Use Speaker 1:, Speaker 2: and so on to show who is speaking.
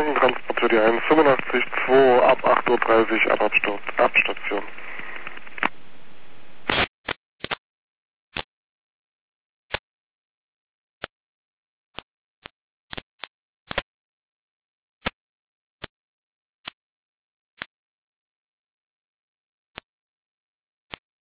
Speaker 1: Krankentransport für die 185-2 ab 8:30 Uhr ab Abstation.